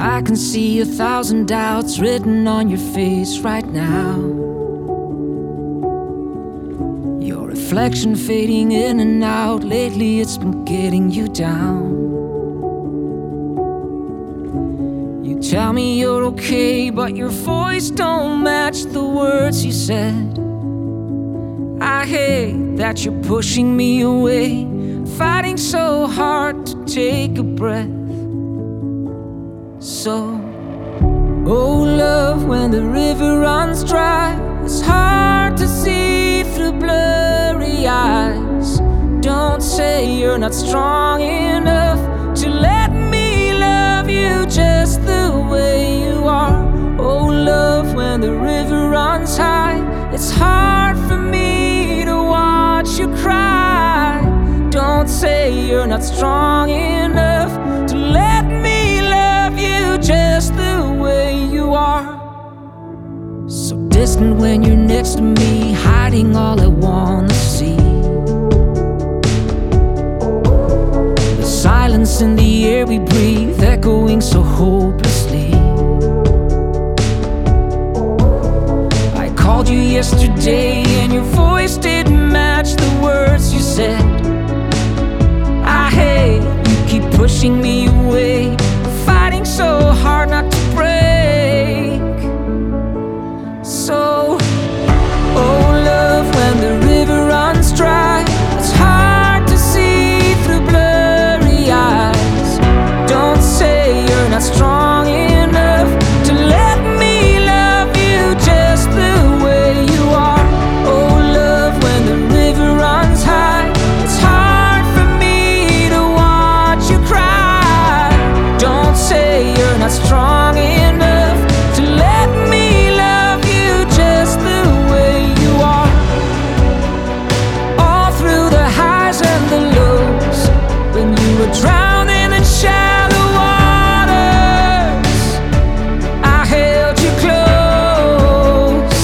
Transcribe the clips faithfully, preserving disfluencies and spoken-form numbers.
I can see a thousand doubts written on your face right now. Your reflection fading in and out. Lately it's been getting you down. You tell me you're okay, but your voice don't match the words you said. I hate that you're pushing me away, fighting so hard to take a breath. So, oh love, when the river runs dry, it's hard to see through blurry eyes. Don't say you're not strong enough to let me love you just the way you are. Oh love, when the river runs high, it's hard for me to watch you cry. Don't say you're not strong enough to let me love you just the way you are. So distant when you're next to me, hiding all I wanna see. The silence in the air we breathe, echoing so hopelessly. I called you yesterday and your voice didn't match the words you said. I hate you keep pushing me away, fighting so hard not to break. So, oh love, when the river runs dry, it's hard to see through blurry eyes. Don't say you're not strong enough to let me love you just the way you are. Oh love, when the river runs high, it's hard for me to watch you cry. Don't say you're not strong enough to let me love you just the way you are. All through the highs and the lows, when you were drowning in shallow waters, I held you close.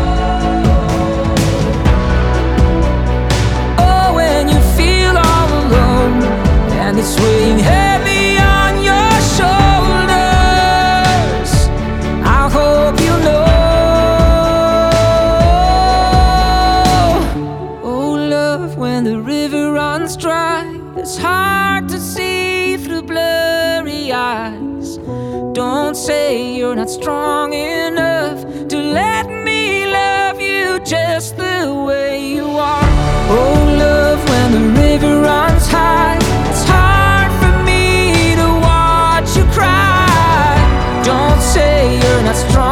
Oh, when you feel all alone and it's weighing heavy on your shoulders, I hope you know. Oh love, when the river runs dry, it's hard to see through blurry eyes. Don't say you're not strong enough to let me love you just the way you are. Oh love, when the river runs high, it's hard for me to watch you cry. Don't say you're not strong